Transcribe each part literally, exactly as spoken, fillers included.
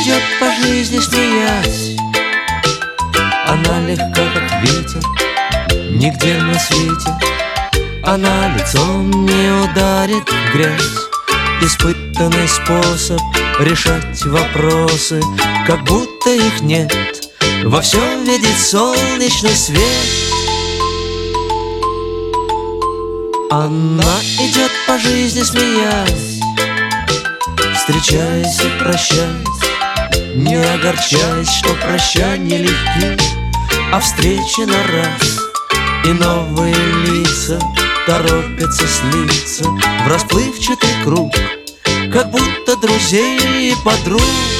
идет по жизни, смеясь. Она легка, как ветер, нигде на свете она лицом не ударит в грязь. Испытанный способ решать вопросы, как будто их нет. Во всем видит солнечный свет. Она идет по жизни, смеясь, встречаясь и прощаясь, не огорчаясь, что прощания легки, а встречи на раз. И новые лица торопятся слиться в расплывчатый круг, как будто друзей и подруг.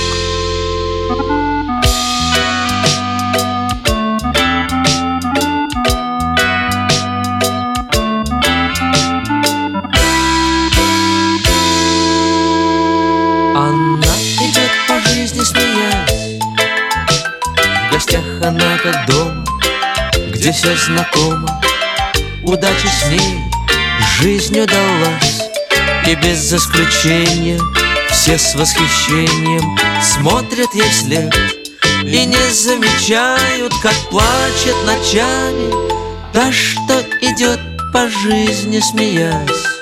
Она идет по жизни, смеясь, в гостях она как дома, где все знакомо. Удача с ней, жизнь удалась, и без исключения все с восхищением смотрят ей вслед и не замечают, как плачет ночами та, что идет по жизни, смеясь.